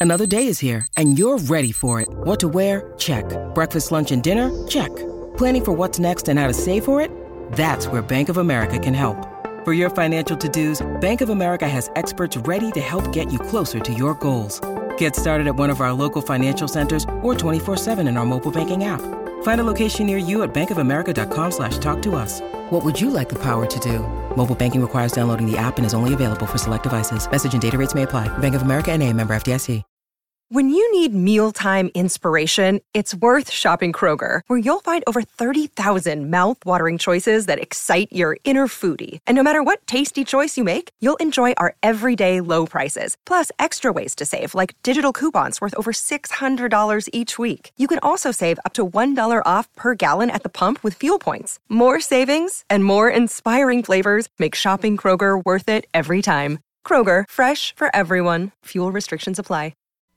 Another day is here, and you're ready for it. What to wear? Check. Breakfast, lunch, and dinner? Check. Planning for what's next and how to save for it? That's where Bank of America can help. For your financial to-dos, Bank of America has experts ready to help get you closer to your goals. Get started at one of our local financial centers or 24/7 in our mobile banking app. Find a location near you at bankofamerica.com/talktous. What would you like the power to do? Mobile banking requires downloading the app and is only available for select devices. Message and data rates may apply. Bank of America N.A., member FDIC. When you need mealtime inspiration, it's worth shopping Kroger, where you'll find over 30,000 mouth-watering choices that excite your inner foodie. And no matter what tasty choice you make, you'll enjoy our everyday low prices, plus extra ways to save, like digital coupons worth over $600 each week. You can also save up to $1 off per gallon at the pump with fuel points. More savings and more inspiring flavors make shopping Kroger worth it every time. Kroger, fresh for everyone. Fuel restrictions apply.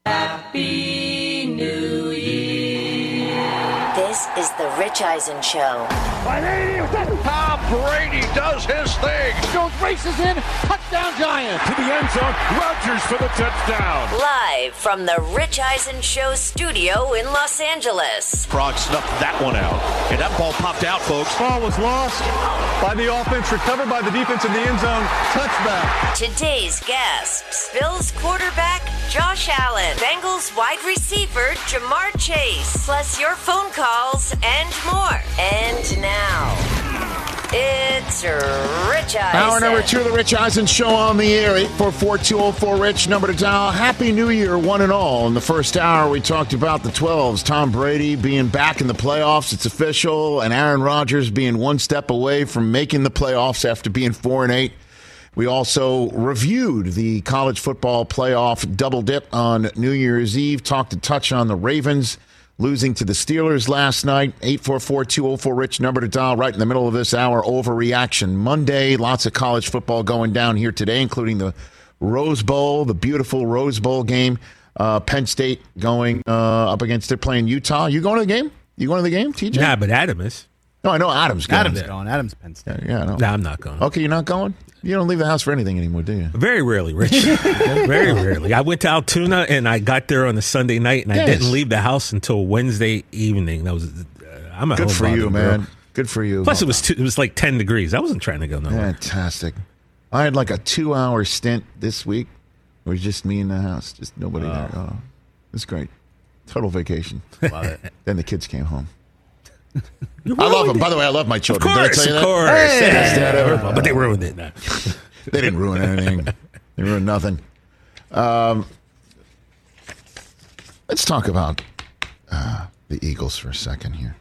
Happy New Year. This is the Rich Eisen Show. Tom Brady does his thing. Jones races in, touchdown Giant. To the end zone, Rodgers for the touchdown. Live from the Rich Eisen Show studio in Los Angeles. Frog snuffed that one out. And that ball popped out, folks. Ball was lost by the offense, recovered by the defense in the end zone. Touchback. Today's guests, Bills quarterback Josh Allen, Bengals wide receiver Jamar Chase, plus your phone calls and more. And now, it's Rich Eisen. Hour number 2 of the Rich Eisen Show on the air. 844-204-RICH, number to dial. Happy New Year, one and all. In the first hour, we talked about the 12s. Tom Brady being back in the playoffs. It's official. And Aaron Rodgers being one step away from making the playoffs after being 4-8. We also reviewed the college football playoff double dip on New Year's Eve. Talked a touch on the Ravens losing to the Steelers last night. 844-204-RICH, number to dial right in the middle of this hour. Overreaction Monday. Lots of college football going down here today, including the Rose Bowl, the beautiful Rose Bowl game. Penn State going up against, they're playing Utah. You going to the game? You going to the game, TJ? Nah, but Adam is. No, I know Adam's going. Adam's going. Adam's Penn State. Yeah, I know. Nah, I'm not going. Okay, you're not going? You don't leave the house for anything anymore, do you? Very rarely, Rich. Very rarely. I went to Altoona, and I got there on a Sunday night, and I didn't leave the house until Wednesday evening. That was I'm a good for you, man. Girl. Good for you. Plus, it was like 10 degrees. I wasn't trying to go nowhere. Fantastic. I had like a 2-hour stint this week. It was just me in the house, just nobody there. Oh, it was great. Total vacation. Love it. Then the kids came home. I love them. By the way, I love my children. Of course, Did I tell you of that? course. Hey, best dad ever. But they ruined it. No. They didn't ruin anything. They ruined nothing. Let's talk about the Eagles for a second here.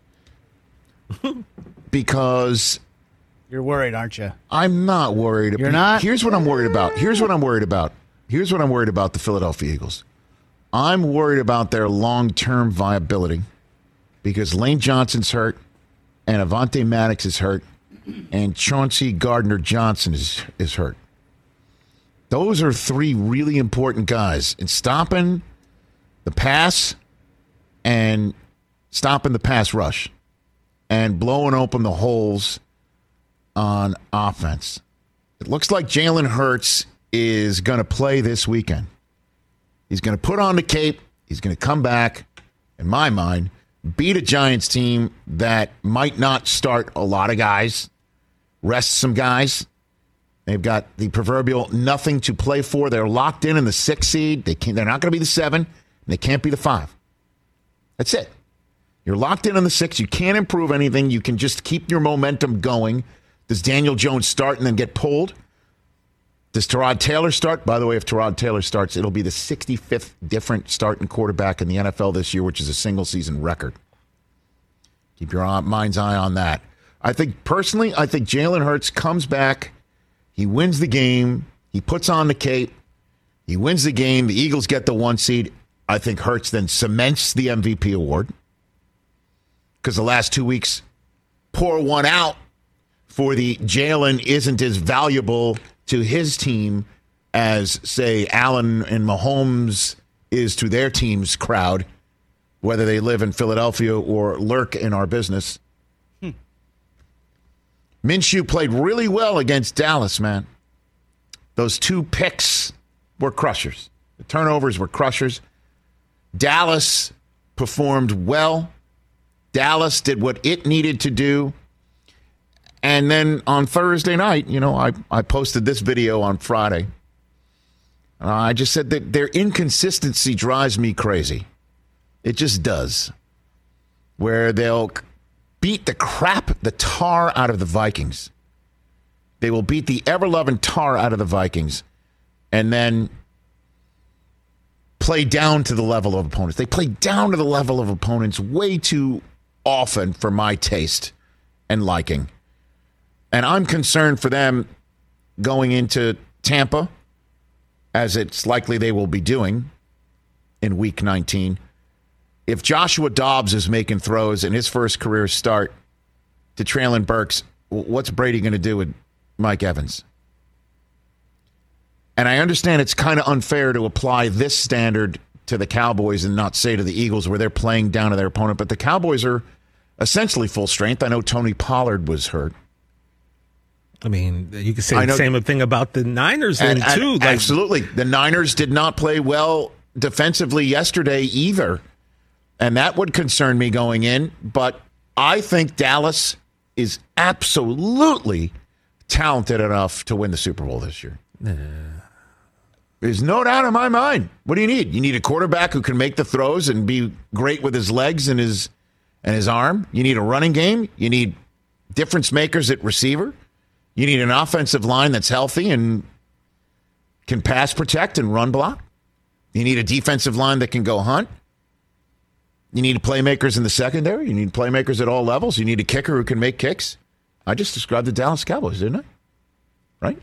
Because You're worried, aren't you? I'm not worried. You're not? Here's what I'm worried about. Here's what I'm worried about the Philadelphia Eagles. I'm worried about their long-term viability because Lane Johnson's hurt and Avonte Maddox is hurt and Chauncey Gardner-Johnson is hurt. Those are 3 really important guys in stopping the pass and stopping the pass rush and blowing open the holes on offense. It looks like Jalen Hurts is going to play this weekend. He's going to put on the cape. He's going to come back, in my mind, beat a Giants team that might not start a lot of guys, rest some guys. They've got the proverbial nothing to play for. They're locked in the 6th seed. They're not going to be the 7, and they can't be the 5. That's it. You're locked in on the 6. You can't improve anything. You can just keep your momentum going. Does Daniel Jones start and then get pulled? Does Tyrod Taylor start? By the way, if Tyrod Taylor starts, it'll be the 65th different starting quarterback in the NFL this year, which is a single-season record. Keep your mind's eye on that. I think Jalen Hurts comes back. He wins the game. He puts on the cape. He wins the game. The Eagles get the 1 seed. I think Hurts then cements the MVP award because the last 2 weeks pour one out for the Jalen isn't as valuable to his team as, say, Allen and Mahomes is to their team's crowd, whether they live in Philadelphia or lurk in our business. Minshew played really well against Dallas, man. Those 2 picks were crushers. The turnovers were crushers. Dallas performed well. Dallas did what it needed to do. And then on Thursday night, I posted this video on Friday. I just said that their inconsistency drives me crazy. It just does. Where they'll beat the tar out of the Vikings. They will beat the ever-loving tar out of the Vikings and then play down to the level of opponents. They play down to the level of opponents way too often for my taste and liking. And I'm concerned for them going into Tampa, as it's likely they will be doing in Week 19. If Joshua Dobbs is making throws in his first career start to Traylon Burks, what's Brady going to do with Mike Evans? And I understand it's kind of unfair to apply this standard to the Cowboys and not say to the Eagles where they're playing down to their opponent. But the Cowboys are essentially full strength. I know Tony Pollard was hurt. I mean, you could say the same thing about the Niners then, too. Absolutely. The Niners did not play well defensively yesterday either. And that would concern me going in. But I think Dallas is absolutely talented enough to win the Super Bowl this year. There's no doubt in my mind. What do you need? You need a quarterback who can make the throws and be great with his legs and his arm. You need a running game. You need difference makers at receiver. You need an offensive line that's healthy and can pass protect and run block. You need a defensive line that can go hunt. You need playmakers in the secondary. You need playmakers at all levels. You need a kicker who can make kicks. I just described the Dallas Cowboys, didn't I? Right?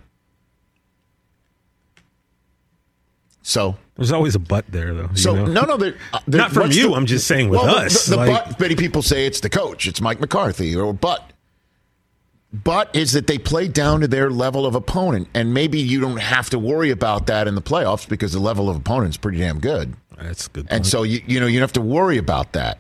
So there's always a but there, though. No, not from you. I'm just saying with us. The but, many people say it's the coach. It's Mike McCarthy. Or but is that they play down to their level of opponent, and maybe you don't have to worry about that in the playoffs because the level of opponent is pretty damn good. That's a good point. And so you don't have to worry about that.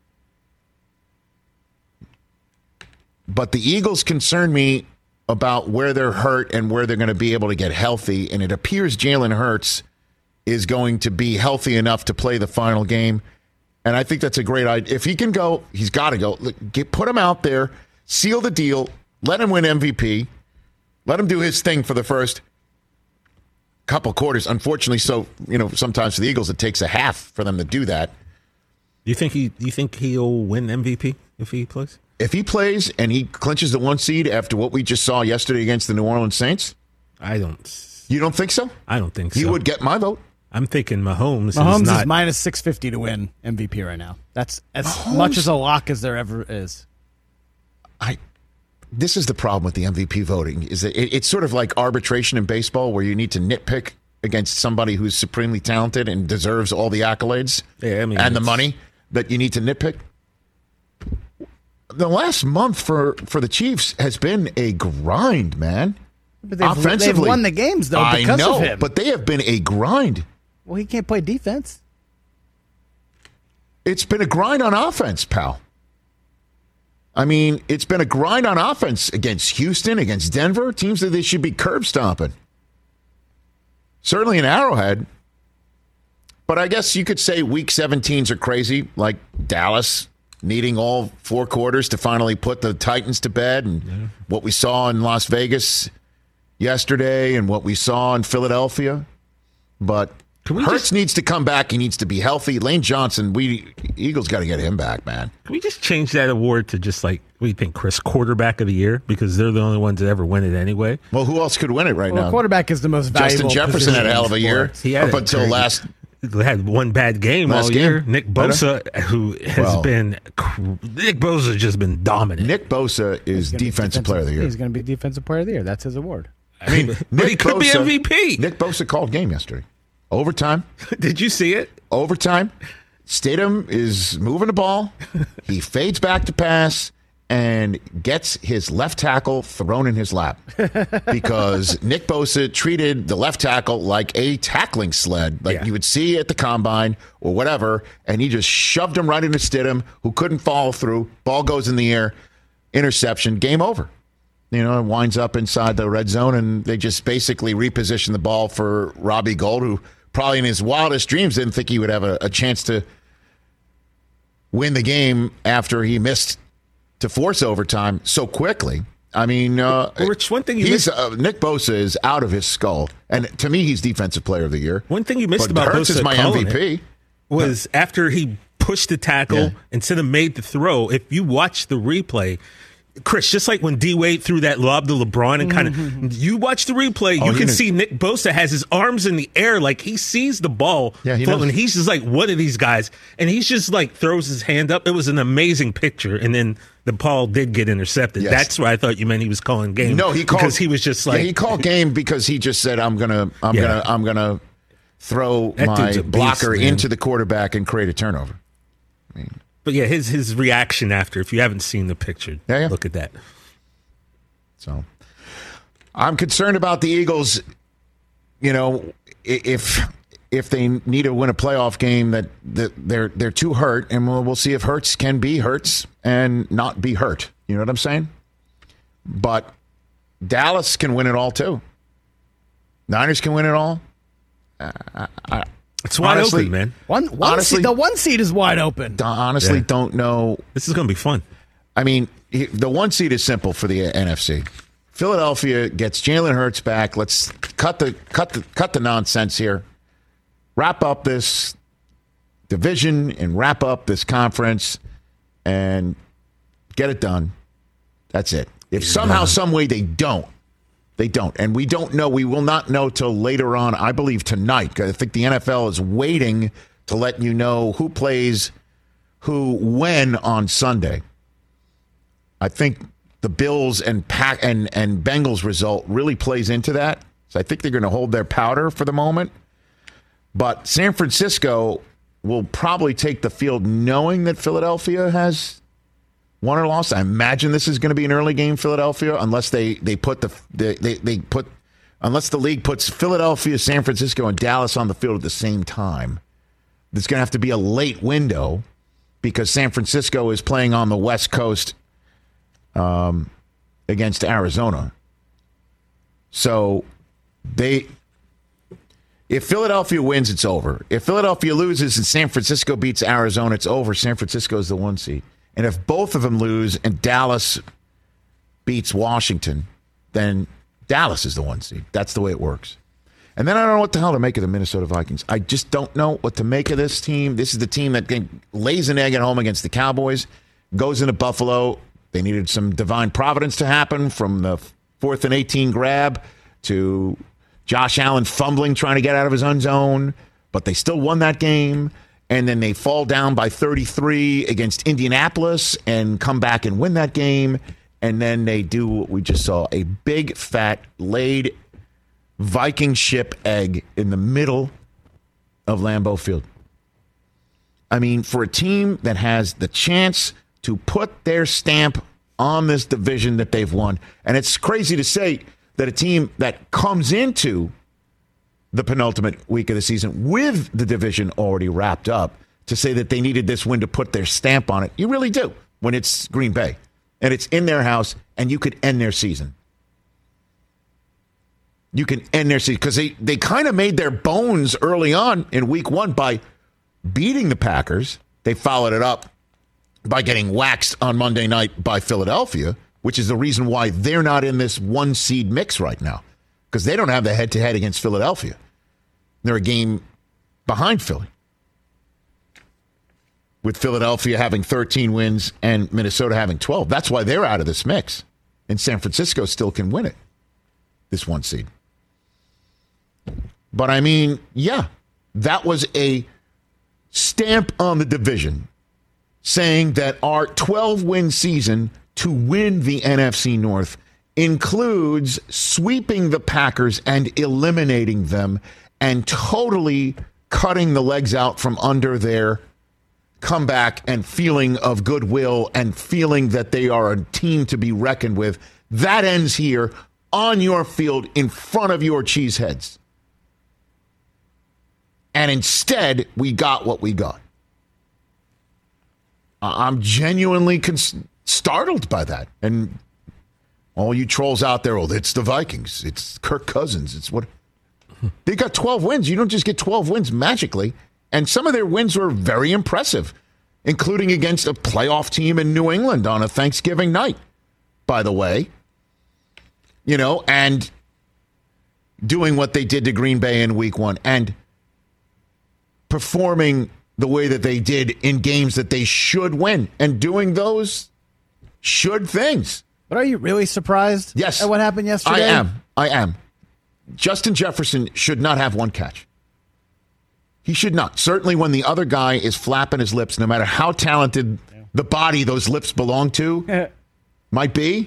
But the Eagles concern me about where they're hurt and where they're going to be able to get healthy, and it appears Jalen Hurts is going to be healthy enough to play the final game. And I think that's a great idea. If he can go, he's got to go. Put him out there, seal the deal, let him win MVP, let him do his thing for the first couple quarters. Unfortunately, sometimes for the Eagles, it takes a half for them to do that. You think he'll win MVP if he plays? If he plays and he clinches the 1 seed after what we just saw yesterday against the New Orleans Saints? I don't. You don't think so? I don't think so. He would get my vote. I'm thinking Mahomes is minus 650 to win MVP right now. That's as much as a lock as there ever is. This is the problem with the MVP voting, is that it's sort of like arbitration in baseball where you need to nitpick against somebody who's supremely talented and deserves all the accolades and the money that you need to nitpick. The last month for the Chiefs has been a grind, man. But they've won the games, though, because of him. But they have been a grind. Well, he can't play defense. It's been a grind on offense, pal. I mean, it's been a grind on offense against Houston, against Denver, teams that they should be curb stomping. Certainly in Arrowhead. But I guess you could say Week 17s are crazy, like Dallas needing all 4 quarters to finally put the Titans to bed, and what we saw in Las Vegas yesterday and what we saw in Philadelphia. But Hurts needs to come back. He needs to be healthy. Lane Johnson, Eagles got to get him back, man. Can we just change that award to just like, what do you think, Chris, quarterback of the year? Because they're the only ones that ever win it anyway. Well, who else could win it now? Quarterback is the most valuable. Justin Jefferson had a hell of a year up until last. They had one bad game all year. Nick Bosa, who has been just been dominant. Nick Bosa is defensive player of the year. He's going to be defensive player of the year. That's his award. I mean, but he could be MVP. Nick Bosa called game yesterday. Overtime. Did you see it? Overtime. Stidham is moving the ball. He fades back to pass and gets his left tackle thrown in his lap because Nick Bosa treated the left tackle like a tackling sled, like you would see at the combine or whatever, and he just shoved him right into Stidham, who couldn't follow through. Ball goes in the air, interception, game over. It winds up inside the red zone, and they just basically reposition the ball for Robbie Gould, who probably in his wildest dreams didn't think he would have a chance to win the game after he missed to force overtime so quickly. I mean, Rich, one thing Nick Bosa is out of his skull, and to me, he's Defensive Player of the Year. One thing you missed but about Hurts Bosa is my MVP. Was after he pushed the tackle instead of made the throw. If you watch the replay, Chris, just like when D-Wade threw that lob to LeBron and kind of, you watch the replay, you can see Nick Bosa has his arms in the air like he sees the ball floating. He's just like, what are these guys? And he's just like throws his hand up. It was an amazing picture. And then the ball did get intercepted. Yes. That's why I thought you meant he was calling game. No, he called because he was just like he called game because he just said I'm gonna throw my blocker into the quarterback and create a turnover. I mean, but yeah, his reaction after, if you haven't seen the picture, look at that. So I'm concerned about the Eagles. You know, if they need to win a playoff game, that they're too hurt, and we'll see if Hurts can be Hurts and not be hurt. You know what I'm saying? But Dallas can win it all too. Niners can win it all. It's wide open, man. The one seed is wide open. Honestly, don't know. This is going to be fun. I mean, the one seed is simple for the NFC. Philadelphia gets Jalen Hurts back. Let's cut the nonsense here. Wrap up this division and wrap up this conference and get it done. That's it. If somehow, some way they don't. And we don't know. We will not know till later on, I believe, tonight. I think the NFL is waiting to let you know who plays who when on Sunday. I think the Bills and Bengals result really plays into that. So I think they're going to hold their powder for the moment. But San Francisco will probably take the field knowing that Philadelphia has won or lost. I imagine this is going to be an early game, Philadelphia, unless unless the league puts Philadelphia, San Francisco, and Dallas on the field at the same time. There's going to have to be a late window because San Francisco is playing on the West Coast against Arizona. So if Philadelphia wins, it's over. If Philadelphia loses and San Francisco beats Arizona, it's over. San Francisco is the 1 seed. And if both of them lose and Dallas beats Washington, then Dallas is the 1 seed. That's the way it works. And then I don't know what the hell to make of the Minnesota Vikings. I just don't know what to make of this team. This is the team that lays an egg at home against the Cowboys, goes into Buffalo. They needed some divine providence to happen from the 4th and 18 grab to Josh Allen fumbling, trying to get out of his own zone, but they still won that game. And then they fall down by 33 against Indianapolis and come back and win that game. And then they do what we just saw, a big, fat, laid Viking ship egg in the middle of Lambeau Field. I mean, for a team that has the chance to put their stamp on this division that they've won, and it's crazy to say that a team that comes into the penultimate week of the season with the division already wrapped up, to say that they needed this win to put their stamp on it. You really do when it's Green Bay and it's in their house and you could end their season. You can end their season because they kind of made their bones early on in week 1 by beating the Packers. They followed it up by getting waxed on Monday night by Philadelphia, which is the reason why they're not in this 1 seed mix right now, because they don't have the head-to-head against Philadelphia. They're a game behind Philly, with Philadelphia having 13 wins and Minnesota having 12. That's why they're out of this mix. And San Francisco still can win it, this 1 seed. But I mean, yeah, that was a stamp on the division saying that our 12-win season to win the NFC North includes sweeping the Packers and eliminating them and totally cutting the legs out from under their comeback and feeling of goodwill and feeling that they are a team to be reckoned with. That ends here on your field in front of your cheeseheads. And instead, we got what we got. I'm genuinely startled by that. And all you trolls out there, it's the Vikings. It's Kirk Cousins. It's what? They got 12 wins. You don't just get 12 wins magically. And some of their wins were very impressive, including against a playoff team in New England on a Thanksgiving night, by the way. And doing what they did to Green Bay in week 1 and performing the way that they did in games that they should win and doing those should things. But are you really surprised at what happened yesterday? I am. Justin Jefferson should not have one catch. He should not. Certainly when the other guy is flapping his lips, no matter how talented the body those lips belong to might be.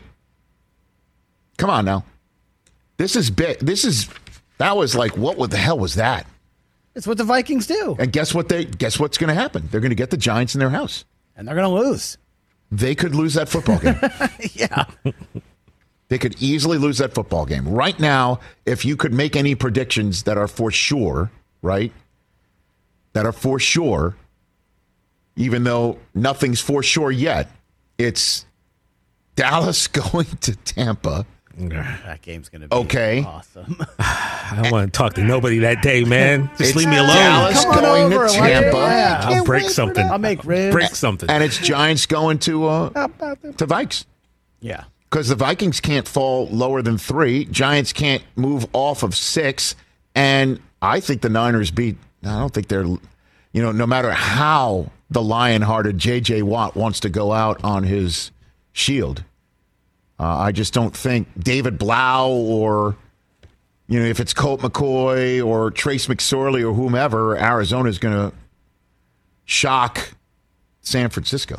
Come on now. This is big. That was like, what the hell was that? It's what the Vikings do. And guess what's going to happen? They're going to get the Giants in their house. And they're going to lose. They could lose that football game. Yeah. They could easily lose that football game. Right now, if you could make any predictions that are for sure, right? That are for sure, even though nothing's for sure yet, it's Dallas going to Tampa. That game's going to be awesome. I don't want to talk to nobody that day, man. Just leave me alone. Dallas going to Tampa. I'll break something. I'll make ribs. Break something. And it's Giants going to Vikes. Yeah. Because the Vikings can't fall lower than 3. Giants can't move off of 6. And I think the Niners I don't think they're, no matter how the lion-hearted J.J. Watt wants to go out on his shield, I just don't think David Blau or, if it's Colt McCoy or Trace McSorley or whomever, Arizona's going to shock San Francisco.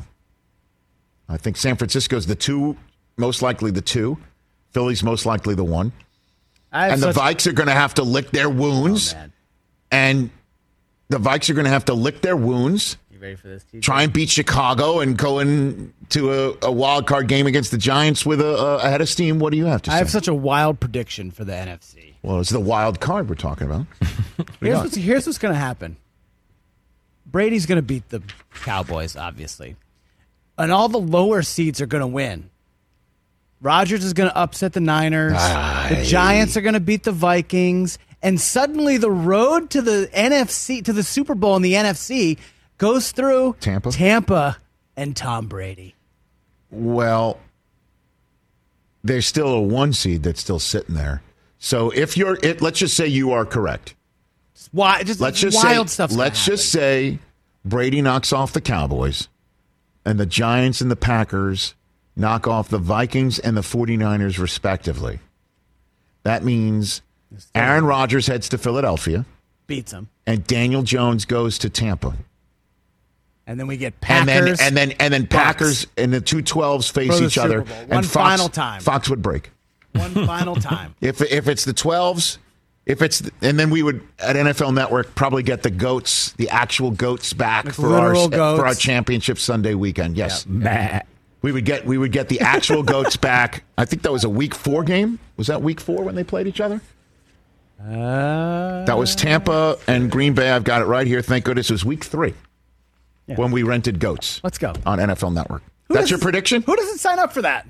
I think San Francisco's the 2, most likely the 2. Philly's most likely the 1. And the Vikes are going to have to lick their wounds. And the Vikes are going to have to lick their wounds. You ready for this, TJ? Try and beat Chicago and go into a wild card game against the Giants with a head of steam. What do you have to say? I have such a wild prediction for the NFC. Well, it's the wild card we're talking about. Here's what's going to happen. Brady's going to beat the Cowboys, obviously. And all the lower seeds are going to win. Rodgers is going to upset the Niners. The Giants are going to beat the Vikings. And suddenly the road to the NFC, to the Super Bowl in the NFC, goes through Tampa and Tom Brady. Well, there's still a 1 seed that's still sitting there. So if let's just say you are correct. Let's just say Brady knocks off the Cowboys and the Giants and the Packers knock off the Vikings and the 49ers respectively. That means Aaron Rodgers heads to Philadelphia. Beats them. And Daniel Jones goes to Tampa. And then we get Packers. And then Packers and the 2-12s face each other. One final time. Fox would break. One final time. If it's the 12s, and then we would at NFL Network probably get the goats, the actual goats back for our championship Sunday weekend. Yes. Yep. We would get the actual goats back. I think that was a week 4 game. Was that week 4 when they played each other? That was Tampa and Green Bay. I've got it right here. Thank goodness it was week 3 when we rented goats. Let's go on NFL Network. That's your prediction? Who doesn't sign up for that?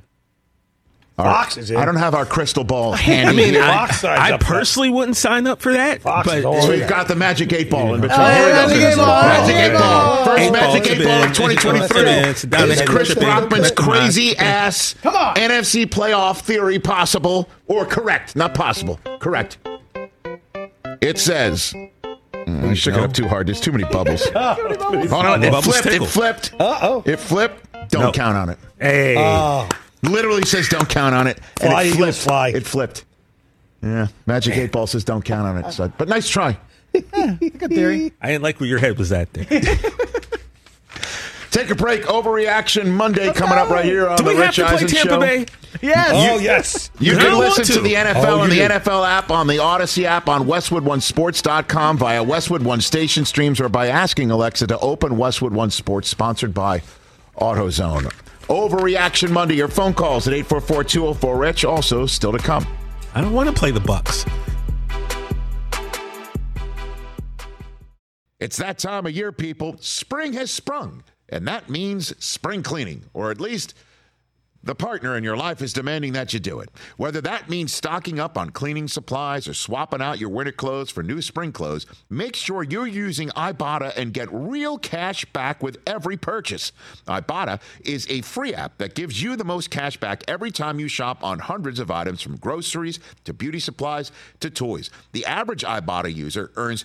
Fox is in. I don't have our crystal ball handy. I personally wouldn't sign up for that. So we've got the Magic 8 Ball in between. Magic 8 Ball. First Magic 8 Ball of 2023. Is Chris Brockman's crazy ass NFC playoff theory possible or correct? Not possible. Correct. It says. I shook it up too hard. There's too many bubbles. Hold on. It flipped. Uh-oh. It flipped. Don't count on it. Hey. Literally says don't count on it. And it flipped. Yeah. Magic 8 Ball says don't count on it. So, but nice try. Good theory. I didn't like where your head was at there. Take a break. Overreaction Monday coming up right here on the Rich Eisen Show. Tampa Bay? Yes. Yes. You can listen to the NFL on the NFL app, on the Odyssey app, on WestwoodOneSports.com, via Westwood One station streams, or by asking Alexa to open Westwood One Sports, sponsored by AutoZone. Overreaction Monday. Your phone calls at 844-204-RICH. Also, still to come. I don't want to play the Bucks. It's that time of year, people. Spring has sprung, and that means spring cleaning, or at least The partner in your life is demanding that you do it. Whether that means stocking up on cleaning supplies or swapping out your winter clothes for new spring clothes, make sure you're using Ibotta and get real cash back with every purchase. Ibotta is a free app that gives you the most cash back every time you shop on hundreds of items, from groceries to beauty supplies to toys. The average Ibotta user earns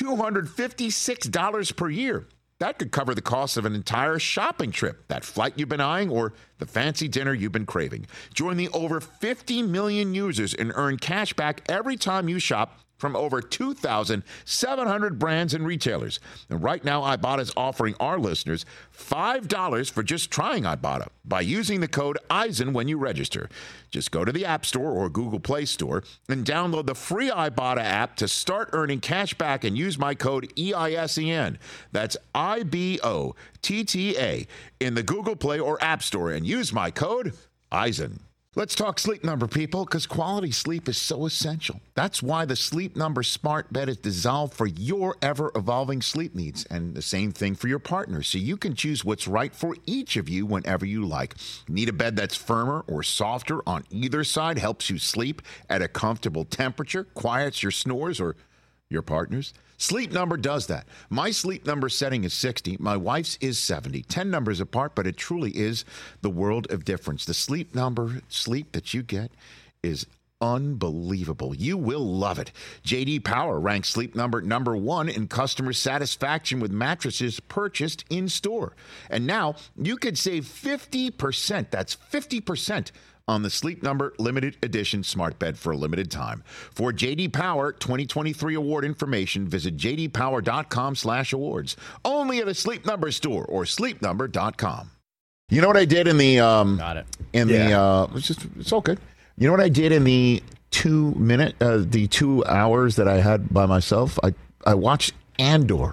$256 per year. That could cover the cost of an entire shopping trip, that flight you've been eyeing, or the fancy dinner you've been craving. Join the over 50 million users and earn cash back every time you shop from over 2,700 brands and retailers. And right now, Ibotta is offering our listeners $5 for just trying Ibotta by using the code EISEN when you register. Just go to the App Store or Google Play Store and download the free Ibotta app to start earning cash back and use my code EISEN. That's IBOTTA in the Google Play or App Store and use my code EISEN. Let's talk Sleep Number, people, because quality sleep is so essential. That's why the Sleep Number smart bed is designed for your ever-evolving sleep needs, and the same thing for your partner, so you can choose what's right for each of you whenever you like. Need a bed that's firmer or softer on either side, helps you sleep at a comfortable temperature, quiets your snores or your partner's? Sleep Number does that. My Sleep Number setting is 60. My wife's is 70. 10 numbers apart, but it truly is the world of difference. The Sleep Number sleep that you get is unbelievable. You will love it. J.D. Power ranks Sleep Number number 1 in customer satisfaction with mattresses purchased in store. And now you could save 50%. That's 50% on the Sleep Number limited edition smart bed for a limited time. For J.D. Power 2023 award information, visit jdpower.com/awards. Only at a Sleep Number store or sleepnumber.com. You know what I did in the it's all good. You know what I did in the 2 hours that I had by myself? I watched Andor.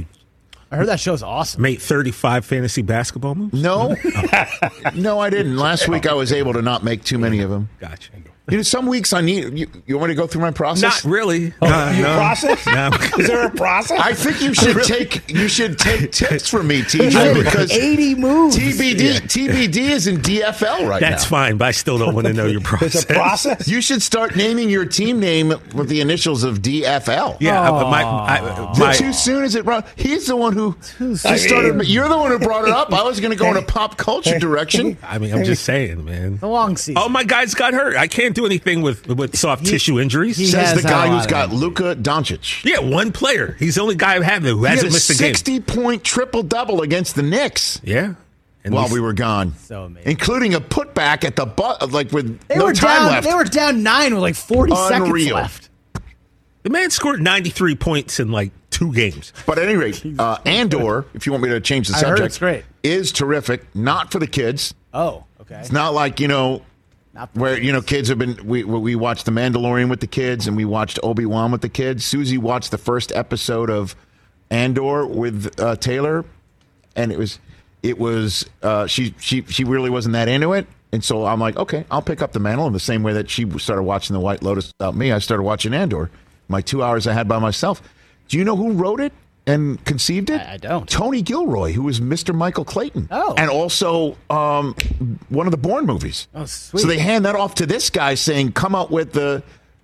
I heard that show's awesome. Made 35 fantasy basketball moves? No. No, I didn't. Last week I was able to not make too many of them. Gotcha. You know, some weeks I need... You want me to go through my process? Not really. Process? No. Is there a process? I think you should take tips from me, TJ, because 80 moves. TBD is in DFL right now. That's fine, but I still don't want to know your process. There's a process? You should start naming your team name with the initials of DFL. Yeah, but my too soon is it wrong? He's the one who started. You're the one who brought it up. I was going to go in a pop culture direction. I mean, I'm just saying, man. The long season. Oh, my guys got hurt. I can't do anything with soft tissue injuries. Says the guy who's got Luka Doncic. Yeah, one player. He's the only guy I've had who hasn't missed a game. 60-point triple-double against the Knicks. Yeah. And while we were gone. So amazing. Including a putback at the with no time left. They were down 9 with like 40 seconds left. The man scored 93 points in like 2 games. But at any rate, Andor, if you want me to change the subject, heard it's great. Is terrific. Not for the kids. Oh, okay. It's not like, where, kids have been, we watched The Mandalorian with the kids and we watched Obi-Wan with the kids. Susie watched the first episode of Andor with Taylor, and it was she really wasn't that into it. And so I'm like, okay, I'll pick up the mantle in the same way that she started watching The White Lotus without me. I started watching Andor. My 2 hours I had by myself. Do you know who wrote it and conceived it? I don't. Tony Gilroy, who was Mr. Michael Clayton. Oh. And also one of the Bourne movies. Oh, sweet. So they hand that off to this guy saying, come up with a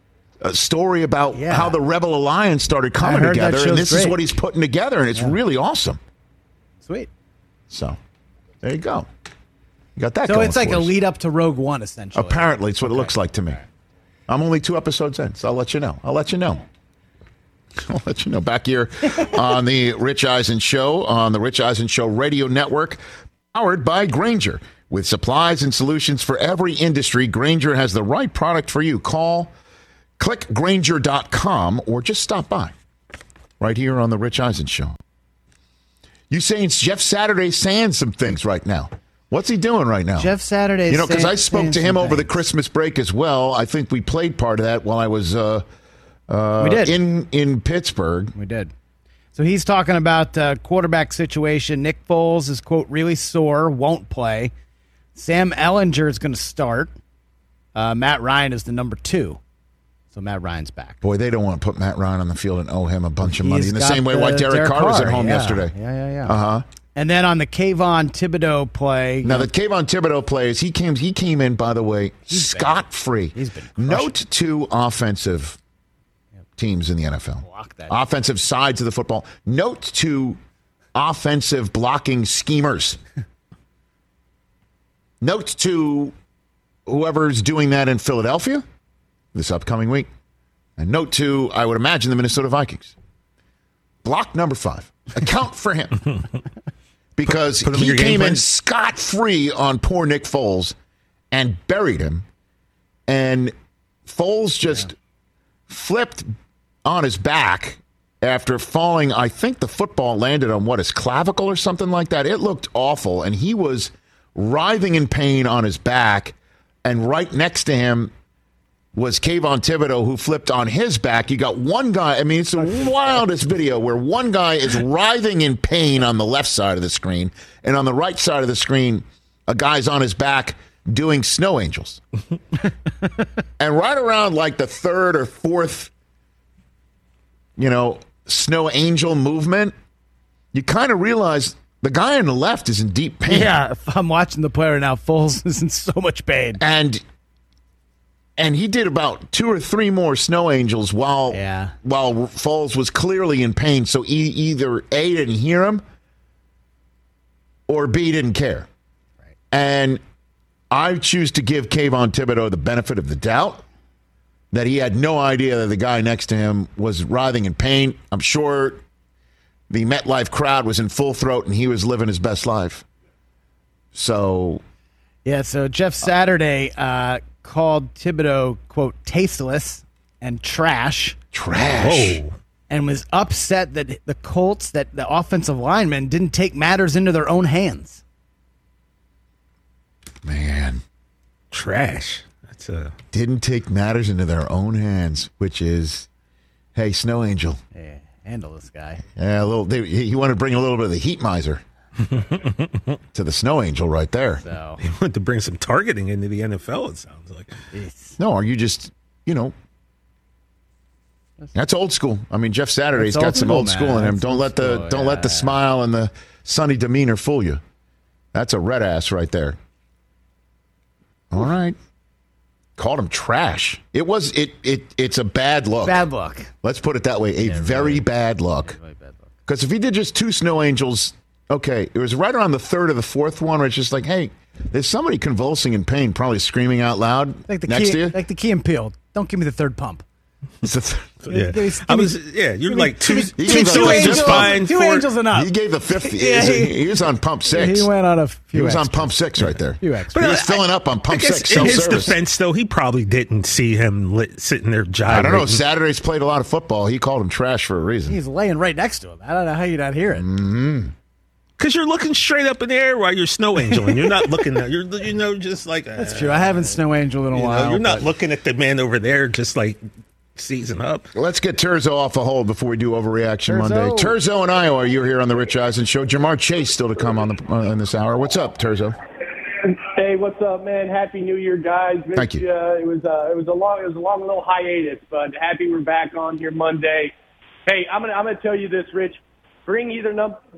story about how the Rebel Alliance started coming together. And this is what he's putting together. And it's really awesome. Sweet. So there you go. You got that So going it's like for a us. lead up to Rogue One, essentially. Apparently, it's what it looks like to me. I'm only 2 episodes in, so I'll let you know. I'll let you know. Back here on the Rich Eisen Show, on the Rich Eisen Show Radio Network, powered by Grainger. With supplies and solutions for every industry, Grainger has the right product for you. Click Grainger.com or just stop by right here on the Rich Eisen Show. You saying Jeff Saturday saying some things right now. What's he doing right now? Jeff Saturday. Because I spoke to him over the Christmas break as well. I think we played part of that while I was we did. in Pittsburgh. We did. So he's talking about quarterback situation. Nick Foles is, quote, really sore, won't play. Sam Ehlinger is going to start. Matt Ryan is the number 2. So Matt Ryan's back. Boy, they don't want to put Matt Ryan on the field and owe him a bunch of money. In the same way why Derek Carr was at home yesterday. Yeah. Uh-huh. And then on the Kayvon Thibodeau play. Now, the Kayvon Thibodeau plays, he came in, by the way, scot-free. He's been Note to offensive teams in the NFL. Offensive sides of the football. Note to offensive blocking schemers. Note to whoever's doing that in Philadelphia this upcoming week. And note to, I would imagine, the Minnesota Vikings. Block number 5. Account for him. Because he came in scot-free on poor Nick Foles and buried him. And Foles just flipped on his back after falling. I think the football landed on, his clavicle or something like that. It looked awful. And he was writhing in pain on his back. And right next to him was Kayvon Thibodeau, who flipped on his back. You got one guy. I mean, it's the wildest video where one guy is writhing in pain on the left side of the screen, and on the right side of the screen, a guy's on his back doing snow angels. And right around like the third or fourth, snow angel movement, you kind of realize the guy on the left is in deep pain. Yeah, if I'm watching the player now, Foles is in so much pain. And he did about 2 or 3 more snow angels while Foles was clearly in pain. So either A, didn't hear him, or B, didn't care. Right. And I choose to give Kayvon Thibodeau the benefit of the doubt that he had no idea that the guy next to him was writhing in pain. I'm sure the MetLife crowd was in full throat and he was living his best life. So... Yeah, so Jeff Saturday called Thibodeau, quote, tasteless and trash. Trash. Whoa. And was upset that the Colts, that the offensive linemen didn't take matters into their own hands. Man. Trash. Didn't take matters into their own hands, which is, hey, Snow Angel. Yeah, handle this guy. Yeah, he wanted to bring a little bit of the heat miser. To the Snow Angel right there. So. He wanted to bring some targeting into the NFL, it sounds like. No, are you just, that's old school. I mean, Jeff Saturday's got some old school in him. Don't let the smile and the sunny demeanor fool you. That's a red ass right there. All right. Called him trash. It's a bad look. Bad look. Let's put it that way. Very bad look. Because if he did just 2 Snow Angels, okay, it was right around the third or the fourth one where it's just like, hey, there's somebody convulsing in pain, probably screaming out loud next to you. Like the Key and Peele. Don't give me the third pump. You're like two angels fine. 2 angels enough. He gave the 5th. He was on pump 6. He went on a few. He was on pump 6 right there. He was filling up on pump 6. In his defense, though, he probably didn't see him sitting there gyrating. I don't know. Saturday's played a lot of football. He called him trash for a reason. He's laying right next to him. I don't know how you not hear it. Mm-hmm. Because you're looking straight up in the air while you're snow angeling. You're not looking at just like that's true. I haven't snow angel in a while. You're not looking at the man over there, just like season up. Let's get Terzo off a hold before we do Overreaction Monday. Terzo in Iowa, you're here on the Rich Eisen Show. Jamar Chase still to come on this hour. What's up, Terzo? Hey, what's up, man? Happy New Year, guys. Rich, thank you. It was a long little hiatus, but happy we're back on here Monday. Hey, I'm gonna tell you this, Rich. Bring either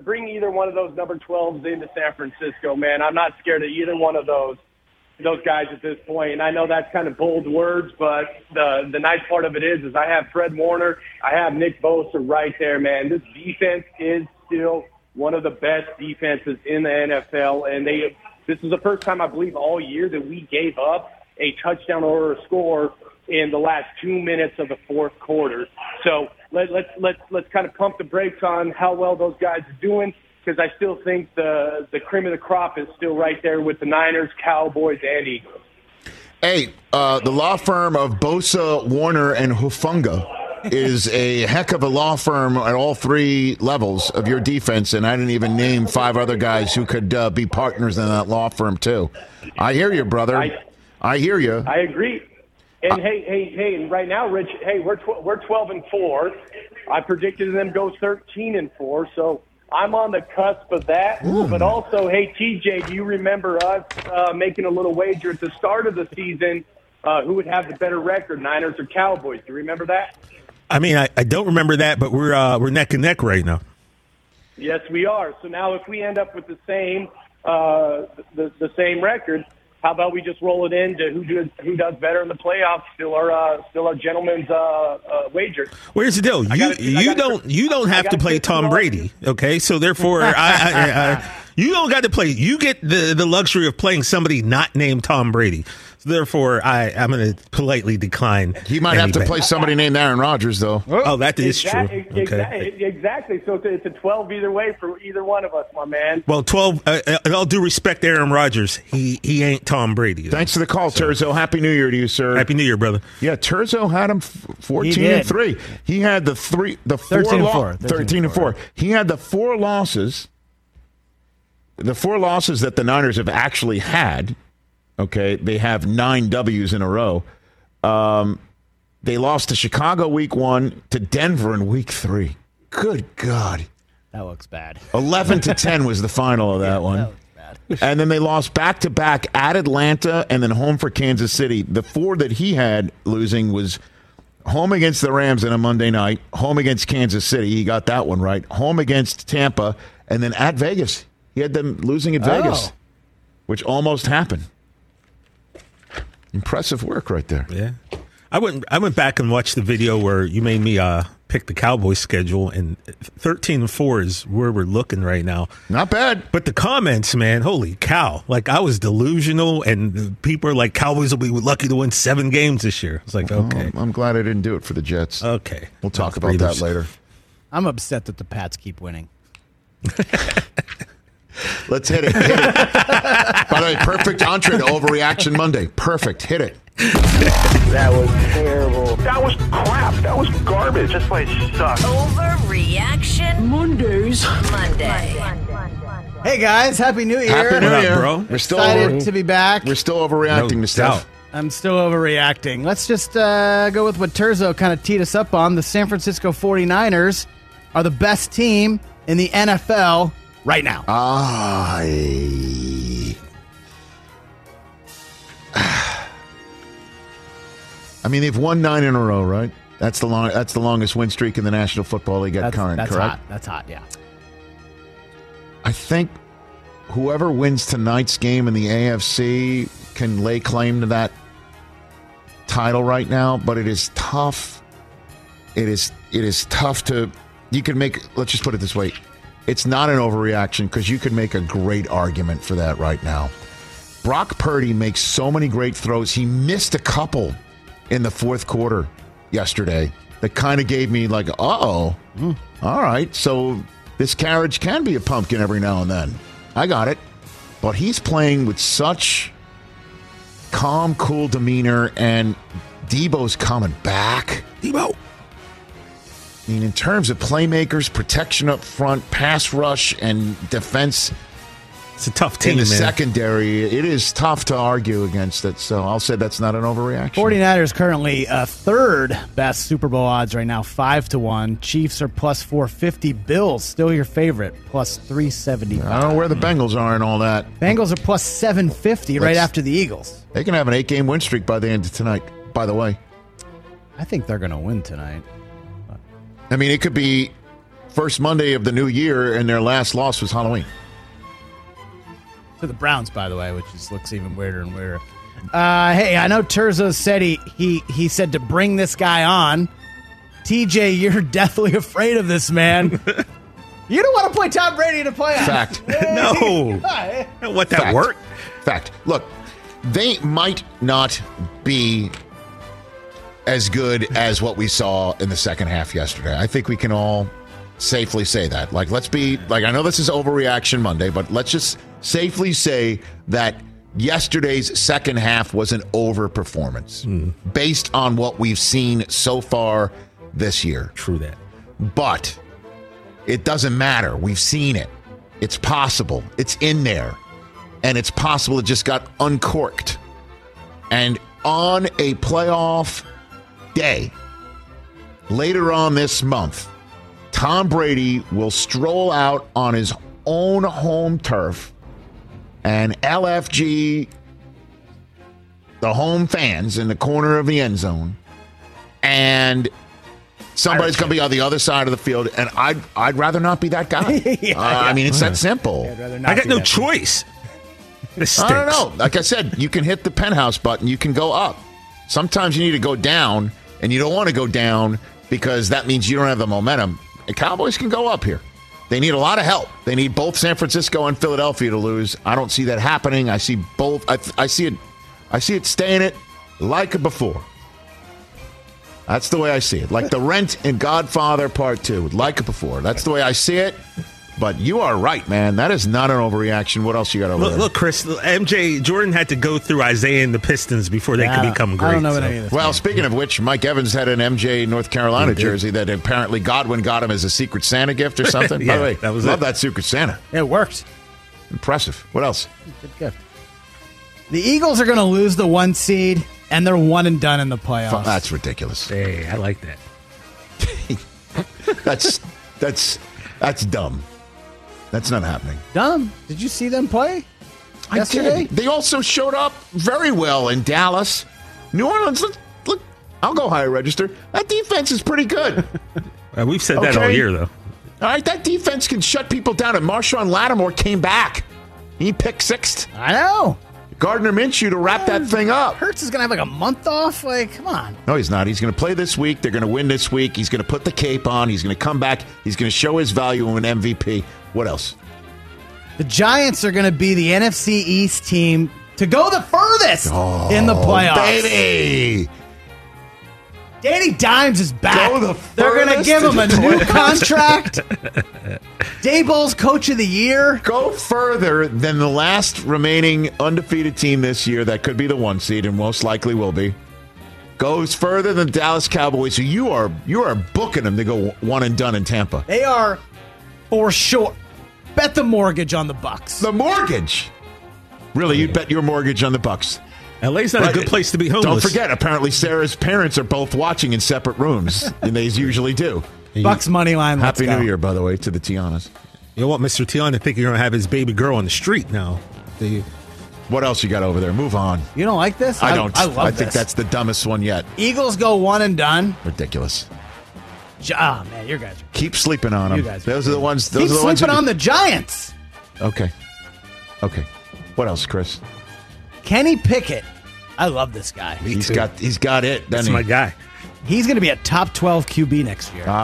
one of those number 12s into San Francisco, man. I'm not scared of either one of those guys at this point. And I know that's kind of bold words, but the nice part of it is I have Fred Warner, I have Nick Bosa right there, man. This defense is still one of the best defenses in the NFL, and this is the first time I believe all year that we gave up a touchdown or a score in the last 2 minutes of the fourth quarter. So let's kind of pump the brakes on how well those guys are doing, because I still think the cream of the crop is still right there with the Niners, Cowboys, and Eagles. Hey, the law firm of Bosa, Warner, and Hufanga is a heck of a law firm at all 3 levels of your defense, and I didn't even name 5 other guys who could be partners in that law firm, too. I hear you, brother. I hear you. I agree. And hey! And right now, Rich, hey, we're 12-4. I predicted them go 13-4. So I'm on the cusp of that. Ooh. But also, hey, TJ, do you remember us making a little wager at the start of the season? Who would have the better record, Niners or Cowboys? Do you remember that? I mean, I don't remember that, but we're neck and neck right now. Yes, we are. So now if we end up with the same the same record, how about we just roll it into who does better in the playoffs? Still our gentleman's wager. Where's the deal? You don't have to play Tom Brady, okay? So therefore, you don't got to play. You get the luxury of playing somebody not named Tom Brady. So therefore, I'm going to politely decline. He might have to play somebody named Aaron Rodgers, though. Oh, that is true. Okay. Exactly. So it's a 12 either way for either one of us, my man. Well, 12. In all due respect, Aaron Rodgers, he ain't Tom Brady. Thanks for the call, Turzo. Happy New Year to you, sir. Happy New Year, brother. Yeah, Turzo had him 14-3. He had the 13-4. He had the 4 losses. The 4 losses that the Niners have actually had. Okay, they have 9 W's in a row. They lost to Chicago week 1, to Denver in week 3. Good God. That looks bad. 11-10 was the final of that one. That looks bad. And then they lost back-to-back at Atlanta and then home for Kansas City. The 4 that he had losing was home against the Rams on a Monday night, home against Kansas City. He got that one right. Home against Tampa, and then at Vegas. He had them losing at Vegas, which almost happened. Impressive work right there. Yeah. I went back and watched the video where you made me pick the Cowboys schedule, and 13-4 is where we're looking right now. Not bad. But the comments, man, holy cow. Like, I was delusional, and people are like, Cowboys will be lucky to win 7 games this year. It's like, okay. I'm glad I didn't do it for the Jets. Okay. We'll talk about that later. I'm upset that the Pats keep winning. Let's hit it. By the way, perfect entree to Overreaction Monday. Perfect. Hit it. That was terrible. That was crap. That was garbage. This place sucks. Overreaction Monday. Hey guys, Happy New Year. Happy New Year, bro. We're still excited to be back. We're still overreacting to stuff. I'm still overreacting. Let's just go with what Turzo kind of teed us up on. The San Francisco 49ers are the best team in the NFL right now. I mean, they've won 9 in a row, right? That's the longest win streak in the National Football League at current, that's correct? Hot. That's hot, yeah. I think whoever wins tonight's game in the AFC can lay claim to that title right now, but it is tough. It is tough to. You can make. Let's just put it this way: it's not an overreaction because you could make a great argument for that right now. Brock Purdy makes so many great throws. He missed a couple in the fourth quarter yesterday that kind of gave me like, all right, so this carriage can be a pumpkin every now and then. I got it. But he's playing with such calm, cool demeanor, and Debo's coming back. Debo. I mean, in terms of playmakers, protection up front, pass rush, and defense, it's a tough team, in the man. secondary, it is tough to argue against it. So I'll say that's not an overreaction. 49ers currently third best Super Bowl odds right now, 5-1. Chiefs are plus 450. Bills still your favorite, plus 375. I don't know where the Bengals are and all that. Bengals are plus 750 right after the Eagles. They can have an 8-game win streak by the end of tonight, by the way. I think they're going to win tonight. I mean, it could be first Monday of the new year, and their last loss was Halloween. To the Browns, by the way, which looks even weirder and weirder. Hey, I know Turzo said he said to bring this guy on. TJ, you're deathly afraid of this man. You don't want to play Tom Brady in a playoff. Fact. No. I don't want that work. Fact. Look, they might not be as good as what we saw in the second half yesterday. I think we can all safely say that. Like, let's be like, I know this is Overreaction Monday, but let's just safely say that yesterday's second half was an overperformance based on what we've seen so far this year. True that. But it doesn't matter. We've seen it. It's possible. It's in there. And it's possible it just got uncorked. And on a playoff day, later on this month, Tom Brady will stroll out on his own home turf, and LFG, the home fans in the corner of the end zone, and Somebody's going to be on the other side of the field, and I'd rather not be that guy. I mean, it's that simple. I got no choice. This stinks. I don't know. Like I said, you can hit the penthouse button. You can go up. Sometimes you need to go down, and you don't want to go down because that means you don't have the momentum. The Cowboys can go up here. They need a lot of help. They need both San Francisco and Philadelphia to lose. I don't see that happening. I see both. I see it staying it like before. That's the way I see it. Like the Rent in Godfather Part 2. Like it before. That's the way I see it. But you are right, man. That is not an overreaction. What else you got over there? Look, Chris, Jordan had to go through Isaiah and the Pistons before they could become great. I don't know what any of this Well, speaking of which, Mike Evans had an MJ North Carolina jersey that apparently Godwin got him as a Secret Santa gift or something. Yeah, By the way, that was love it. that Secret Santa. It worked. Impressive. What else? Good gift. The Eagles are going to lose the 1 seed, and they're one and done in the playoffs. That's ridiculous. Hey, I like that. That's dumb. That's not happening. Dumb. Did you see them play yesterday? I did. They also showed up very well in Dallas. New Orleans, look, I'll go higher register. That defense is pretty good. We've said that all year, though. All right, that defense can shut people down. And Marshawn Lattimore came back. He picked sixth. I know. Gardner Minshew to wrap that thing up. Hurts is going to have like a month off. Like, come on. No, he's not. He's going to play this week. They're going to win this week. He's going to put the cape on. He's going to come back. He's going to show his value in MVP. What else? The Giants are going to be the NFC East team to go the furthest in the playoffs. Baby! Danny Dimes is back. Go the They're going to furthest give him a in the new playoffs. contract. Daboll's coach of the year. Go further than the last remaining undefeated team this year that could be the 1 seed and most likely will be. Goes further than the Dallas Cowboys. So you are booking them to go one and done in Tampa. They are for sure. Bet the mortgage on the Bucks. The mortgage. Really, you'd bet your mortgage on the Bucks. LA's not a good place to be homeless. Don't forget, apparently Sarah's parents are both watching in separate rooms, and they usually do. Bucks money line. Happy New Year, by the way, to the Tianas. You don't want Mr. Tiana to think you're going to have his baby girl on the street now. What else you got over there? Move on. You don't like this? I don't. I love I think this. that's the dumbest one yet. Eagles go one and done. Ridiculous. Oh, man, you guys are... Keep sleeping on them. You guys Those are the ones. Those Keep are the ones sleeping on the Giants. Okay. What else, Chris? Kenny Pickett. I love this guy. He's got it. That's doesn't he? my guy. He's going to be a top 12 QB next year.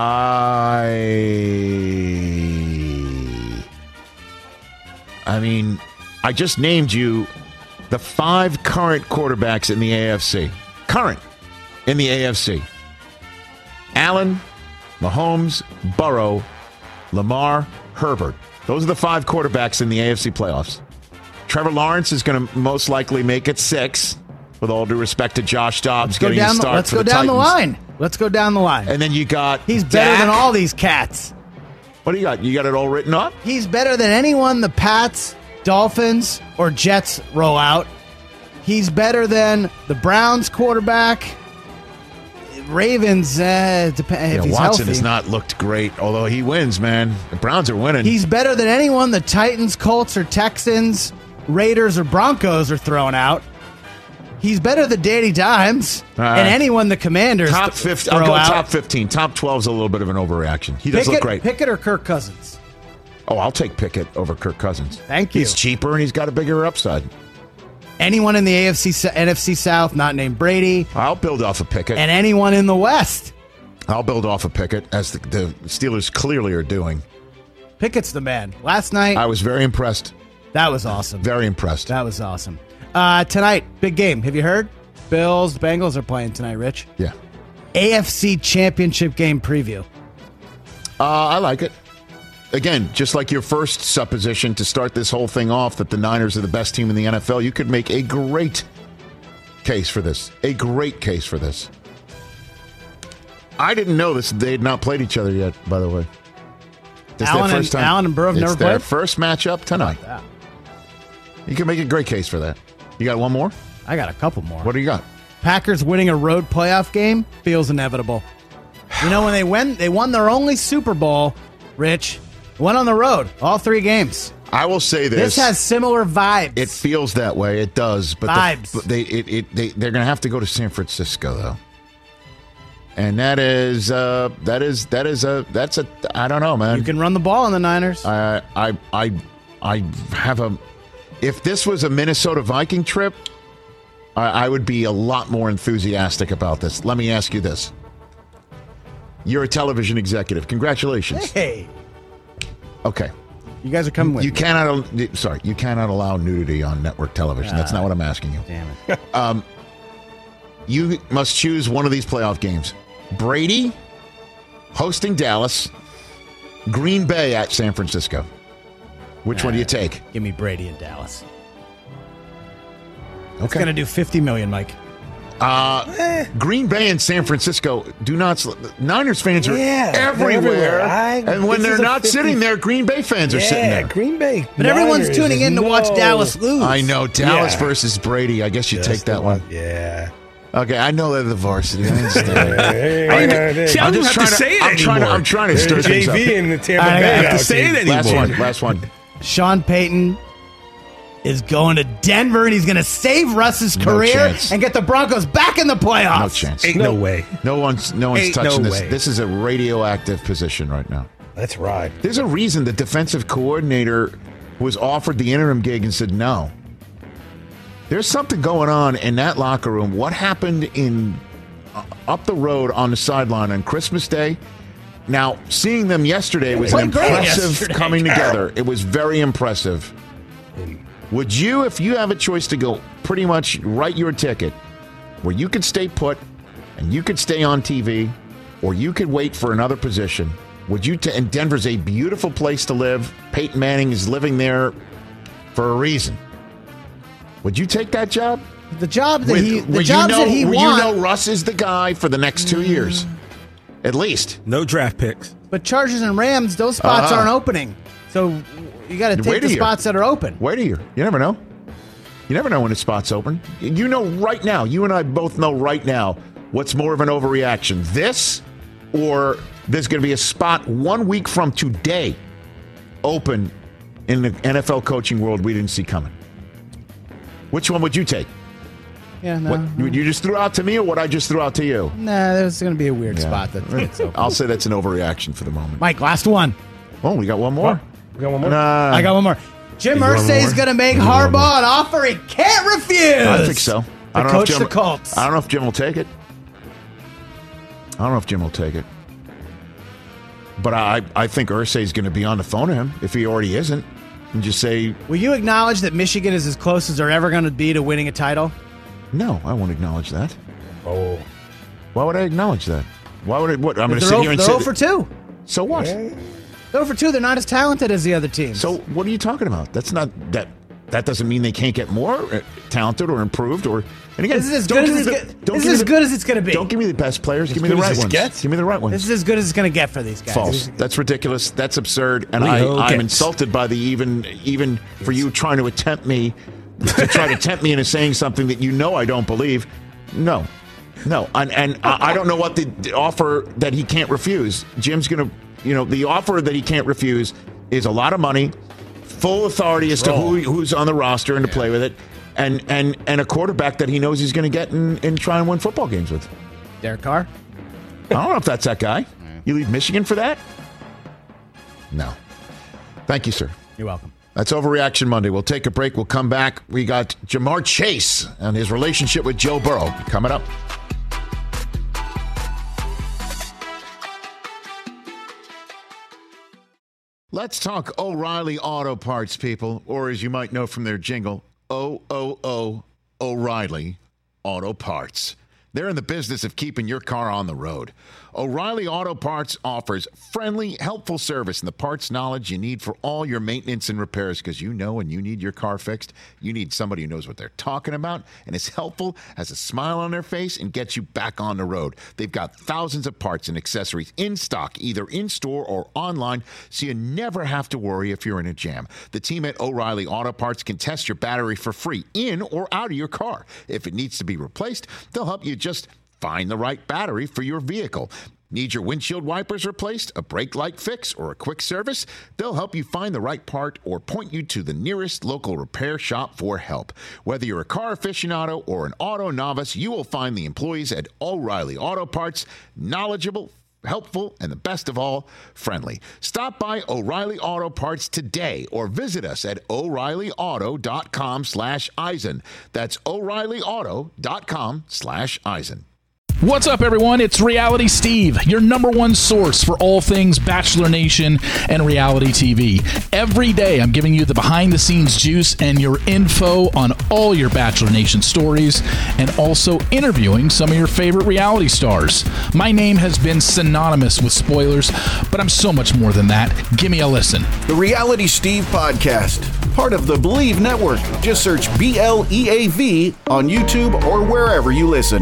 I mean, I just named you the 5 current quarterbacks in the AFC. Current in the AFC. Allen, Mahomes, Burrow, Lamar, Herbert. Those are the 5 quarterbacks in the AFC playoffs. Trevor Lawrence is going to most likely make it 6, with all due respect to Josh Dobbs getting a start Let's for go the down the Titans. line. Let's go down the line. And then you got He's better Dak. than all these cats. What do you got? You got it all written up? He's better than anyone the Pats, Dolphins, or Jets roll out. He's better than the Browns quarterback. Ravens, if he's Watson healthy. has not looked great, although he wins, man. The Browns are winning. He's better than anyone the Titans, Colts, or Texans, Raiders, or Broncos are throwing out. He's better than Danny Dimes and anyone the Commanders top 15. throw I'll go out. top 15. Top 12 is a little bit of an overreaction. He does look great. Pickett or Kirk Cousins? Oh, I'll take Pickett over Kirk Cousins. Thank you. He's cheaper and he's got a bigger upside. Anyone in the NFC South not named Brady. I'll build off of Pickett. And anyone in the West. I'll build off of Pickett, as the Steelers clearly are doing. Pickett's the man. Last night. I was very impressed. That was awesome. Very impressed. That was awesome. Tonight, big game. Have you heard? Bills, Bengals are playing tonight, Rich. Yeah. AFC Championship game preview. I like it. Again, just like your first supposition to start this whole thing off that the Niners are the best team in the NFL, you could make a great case for this. A great case for this. I didn't know this. They had not played each other yet, by the way. Allen and Burrow have never It's their played? first matchup tonight. You can make a great case for that. You got one more? I got a couple more. What do you got? Packers winning a road playoff game feels inevitable. You know, when they won their only Super Bowl, Rich, went on the road, all 3 games. I will say this. This has similar vibes. It feels that way. It does. But Vibes. they're going to have to go to San Francisco, though. And that's a I don't know, man. You can run the ball on the Niners. I have a. If this was a Minnesota Viking trip, I would be a lot more enthusiastic about this. Let me ask you this: you're a television executive. Congratulations. Hey. Okay. You guys are coming with you me. You cannot allow nudity on network television. That's not what I'm asking you. Damn it. You must choose one of these playoff games. Brady hosting Dallas, Green Bay at San Francisco. Which one do you take? Give me Brady in Dallas. Okay. It's going to do $50 million, Mike. Green Bay and San Francisco do not. Niners fans are everywhere. And when they're not sitting there, Green Bay fans are sitting there. Green Bay. But everyone's tuning in to watch Dallas lose. I know. Dallas versus Brady. I guess you take that one. Yeah. Okay, I know they're the varsity. I understand. I'm just trying to say it anymore. I'm trying to stir things up. JV in the Tampa I Bay. don't have to say it anymore. Last one. Sean Payton is going to Denver, and he's going to save Russ's career chance. and get the Broncos back in the playoffs. No chance. Ain't no way. No one's Ain't touching no this. way. This is a radioactive position right now. That's right. There's a reason the defensive coordinator was offered the interim gig and said no. There's something going on in that locker room. What happened in up the road on the sideline on Christmas Day? Now, seeing them yesterday was an impressive coming together. It was very impressive. Would you, if you have a choice to go pretty much write your ticket, where you could stay put and you could stay on TV, or you could wait for another position, would you? And Denver's a beautiful place to live. Peyton Manning is living there for a reason. Would you take that job? The job that he wants. You know Russ is the guy for the next 2 years. At least. No draft picks. But Chargers and Rams, those spots aren't opening. So you got to take the spots that are open. Wait a year. You never know. You never know when a spot's open. You know right now. You and I both know right now what's more of an overreaction. This, or there's going to be a spot 1 week from today open in the NFL coaching world we didn't see coming. Which one would you take? Yeah, no. What you just threw out to me, or what I just threw out to you? Nah, there's going to be a weird spot that's open. I'll say that's an overreaction for the moment. Mike, last one. Oh, we got one more? We got one more? I got one more. Jim Irsay is going to make Harbaugh an offer he can't refuse. I think so. To coach the Colts. I don't know if Jim will take it. But I think Irsay's going to be on the phone to him if he already isn't. And just say, will you acknowledge that Michigan is as close as they're ever going to be to winning a title? No, I won't acknowledge that. Oh. Why would I acknowledge that? Why would I? What? I'm going to sit here and say. They're 0 for 2. So what? They're 0 for 2. They're not as talented as the other teams. So what are you talking about? That's not that. That doesn't mean they can't get more talented or improved or. And again, this is as good as it's going to be. Don't give me the best players. Give me the right ones. Give me the right ones. This is as good as it's going to get for these guys. False. That's ridiculous. That's absurd. And I'm insulted by the even for you trying to tempt me into saying something that you know I don't believe. No. And I don't know what the offer that he can't refuse. Jim's going to, the offer that he can't refuse is a lot of money, full authority as to who's on the roster and to play with it. And a quarterback that he knows he's going to get and try and win football games with. Derek Carr? I don't know if that's that guy. You leave Michigan for that? No. Thank you, sir. You're welcome. That's Overreaction Monday. We'll take a break. We'll come back. We got Jamar Chase and his relationship with Joe Burrow coming up. Let's talk O'Reilly Auto Parts, people, or as you might know from their jingle, O'Reilly Auto Parts. They're in the business of keeping your car on the road. O'Reilly Auto Parts offers friendly, helpful service and the parts knowledge you need for all your maintenance and repairs, because you know when you need your car fixed, you need somebody who knows what they're talking about and is helpful, has a smile on their face, and gets you back on the road. They've got thousands of parts and accessories in stock, either in-store or online, so you never have to worry if you're in a jam. The team at O'Reilly Auto Parts can test your battery for free in or out of your car. If it needs to be replaced, they'll help you just find the right battery for your vehicle. Need your windshield wipers replaced, a brake light fix, or a quick service? They'll help you find the right part or point you to the nearest local repair shop for help. Whether you're a car aficionado or an auto novice, you will find the employees at O'Reilly Auto Parts knowledgeable, helpful, and the best of all, friendly. Stop by O'Reilly Auto Parts today or visit us at O'ReillyAuto.com/Eisen. That's O'ReillyAuto.com/Eisen. What's up, everyone? It's Reality Steve, your number one source for all things Bachelor Nation and reality TV. Every day, I'm giving you the behind-the-scenes juice and your info on all your Bachelor Nation stories, and also interviewing some of your favorite reality stars. My name has been synonymous with spoilers, but I'm so much more than that. Give me a listen. The Reality Steve Podcast, part of the Believe Network. Just search BLEAV on YouTube or wherever you listen.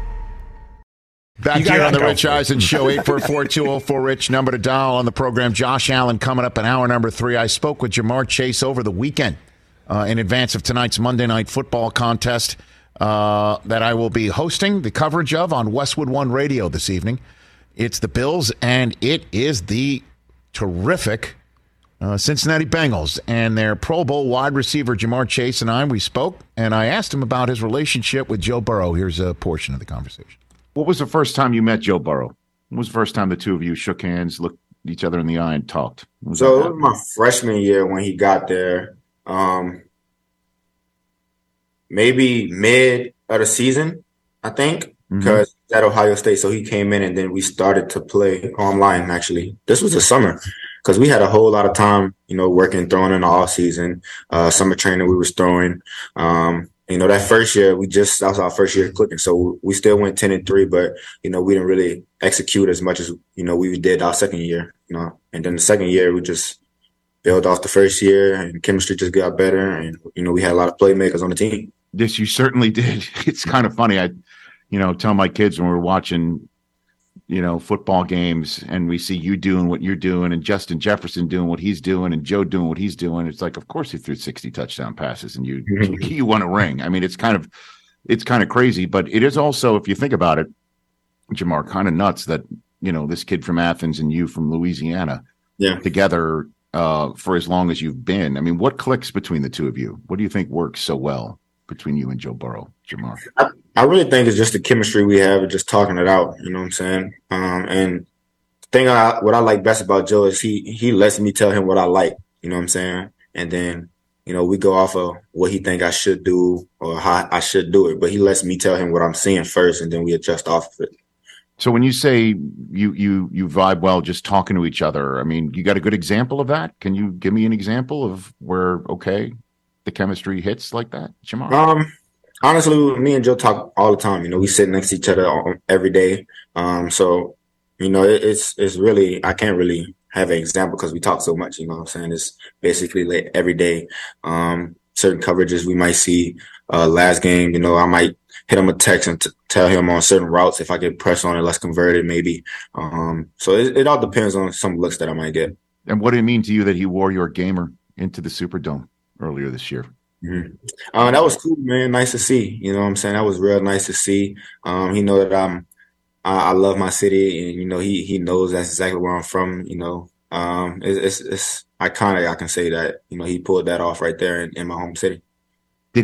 Back here on the Rich Eisen Show, 844-204-RICH, number to dial on the program. Josh Allen coming up in hour number 3. I spoke with Jamar Chase over the weekend in advance of tonight's Monday Night Football contest that I will be hosting the coverage of on Westwood One Radio this evening. It's the Bills, and it is the terrific Cincinnati Bengals. And their Pro Bowl wide receiver, Jamar Chase, and we spoke, and I asked him about his relationship with Joe Burrow. Here's a portion of the conversation. What was the first time you met Joe Burrow? When was the first time the two of you shook hands, looked each other in the eye, and talked? So it was my freshman year when he got there. Maybe mid of the season, I think, because at Ohio State. So he came in, and then we started to play online, actually. This was the summer because we had a whole lot of time, working, throwing in the off season, summer training we was throwing. That first year, that was our first year clicking. So we still went 10-3, but, we didn't really execute as much as, we did our second year, And then the second year, we just built off the first year, and chemistry just got better. And, we had a lot of playmakers on the team. Yes, you certainly did. It's kind of funny. I, tell my kids when we're watching, football games and we see you doing what you're doing and Justin Jefferson doing what he's doing and Joe doing what he's doing. It's like, of course he threw 60 touchdown passes and you won a ring. I mean, it's kind of crazy, but it is also, if you think about it, Jamar, kind of nuts that, this kid from Athens and you from Louisiana together for as long as you've been. I mean, what clicks between the two of you? What do you think works so well between you and Joe Burrow, Jamar? I really think it's just the chemistry we have and just talking it out, you know what I'm saying? And the thing what I like best about Joe is he lets me tell him what I like, you know what I'm saying? And then, we go off of what he think I should do or how I should do it. But he lets me tell him what I'm seeing first, and then we adjust off of it. So when you say you vibe well just talking to each other, I mean, you got a good example of that? Can you give me an example of where, the chemistry hits like that, Jamar? Honestly, me and Joe talk all the time. We sit next to each other every day. So, it's really, I can't really have an example because we talk so much, you know what I'm saying? It's basically like every day. Certain coverages we might see. Last game, I might hit him a text and tell him on certain routes if I get pressed on it, let's convert it maybe. So it all depends on some looks that I might get. And what did it mean to you that he wore your gamer into the Superdome earlier this year? That was cool, man. Nice to see. You know what I'm saying? That was real nice to see. He know that I love my city, and he knows that's exactly where I'm from. It's iconic. I can say that. He pulled that off right there in my home city. Did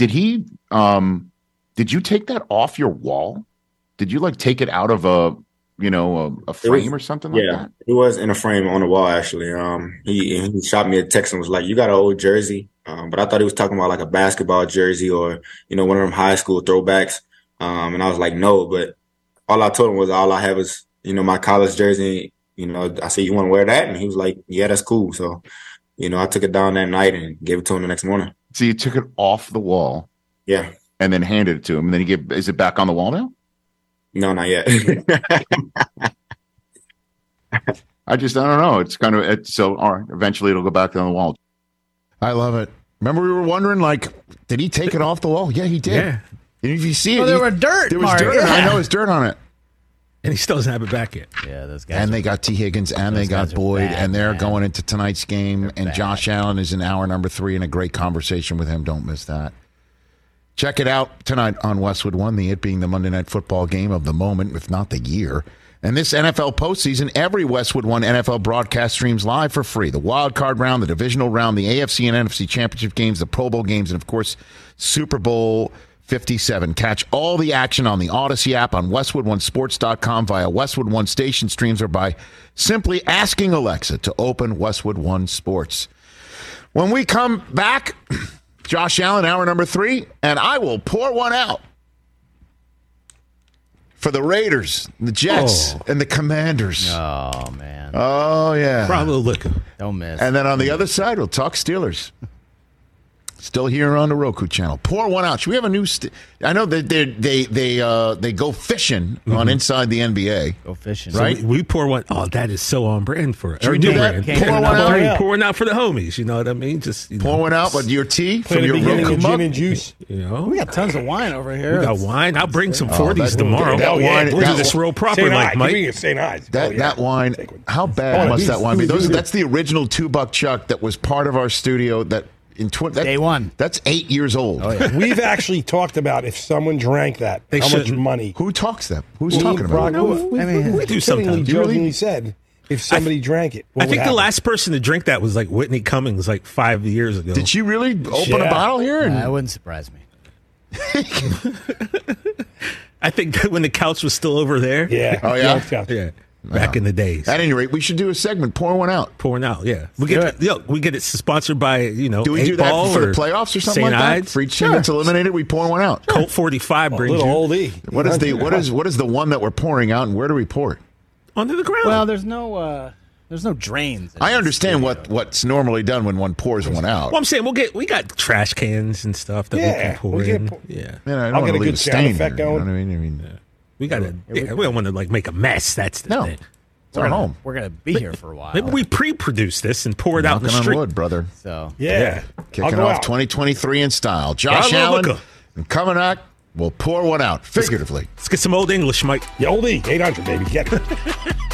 you take that off your wall? Did you take it out of a frame or something like that? Yeah, it was in a frame on the wall actually. He shot me a text and was like, "You got an old jersey?" But I thought he was talking about like a basketball jersey or one of them high school throwbacks. And I was like, "No," but all I told him was all I have is my college jersey. I said, "You want to wear that?" And he was like, "Yeah, that's cool." So, I took it down that night and gave it to him the next morning. So you took it off the wall, yeah, and then handed it to him. And then is it back on the wall now? No, not yet. I don't know. It's kind of so. All right, eventually it'll go back on the wall. I love it. Remember, we were wondering, did he take it off the wall? Yeah, he did. Yeah. And if you see it, there was dirt. There was dirt. I know, there's dirt on it. And he still doesn't have it back yet. Yeah, those guys. And they got T. Higgins, and they got Boyd, and they're going into tonight's game. And Josh Allen is in hour number 3, and a great conversation with him. Don't miss that. Check it out tonight on Westwood One, it being the Monday Night Football game of the moment, if not the year. And this NFL postseason, every Westwood One NFL broadcast streams live for free. The wild card round, the divisional round, the AFC and NFC championship games, the Pro Bowl games, and, of course, Super Bowl 57. Catch all the action on the Odyssey app, on WestwoodOneSports.com, via Westwood One station streams, or by simply asking Alexa to open Westwood One Sports. When we come back, Josh Allen, hour number 3, and I will pour one out for the Raiders, the Jets, and the Commanders. Oh, man. Oh, yeah. Bravo liquor. Don't miss. And then on the other side, we'll talk Steelers. Still here on the Roku channel. Pour one out. Should we have a new? I know that they go fishing on Inside the NBA. Go fishing, right? So we pour one. Oh, that is so on brand for it. Should we do that? Pour one out. Pour one out for the homies. You know what I mean? Just pour one out, but your tea Play from your Roku gin mug. and juice. You know, We got tons of wine over here. we got wine. I'll bring some 40s that- tomorrow. that wine- We'll do that- this real proper, St. like Ives. Mike. Give me a St. Ives. That wine. How bad must that wine be? That's the original $2 Chuck that was part of our studio. That in Day one. That's 8 years old. Oh, yeah. We've actually talked about if someone drank that, They how much shouldn't. money. Who talks that? Who's Me, talking about Brock, it? we do kiddingly, sometimes. jokingly said if somebody drank it. What I think would the happen? last person to drink that was like Whitney Cummings, like 5 years ago. Did she really open a Yeah. bottle here? And That wouldn't surprise me. I think when the couch was still over there. Yeah. Oh, yeah? Yeah. Back in the days. At any rate, we should do a segment. Pour one out. Pouring out, yeah. We get it sponsored by, Do we do 8-Ball that for the playoffs or something St. like that? Ides. For each team that's eliminated, we pour one out. Colt 45 A brings little you oldie. What is the one that we're pouring out, and where do we pour it? onto the ground. Well, there's no drains. I understand what's normally done when one pours one out. Well, I'm saying we got trash cans and stuff that we can pour in. Yeah. Man, I don't I'll want get to a leave good a sound stain effect here, you know going. what I mean? We got to. We don't want to like make a mess. That's the thing. It's our home. We're gonna be here for a while. Maybe we pre-produce this and pour it out in the Knocking on street. wood, brother. So Yeah. Kicking off 2023 in style. Josh Bravo, Allen. Luca. And coming up, we'll pour one out, figuratively. Let's get some old English, Mike. Yeah, oldie. 800, baby. Get it.